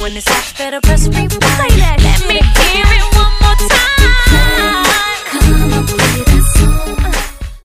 When it's hot, better press rewind. Let me hear it.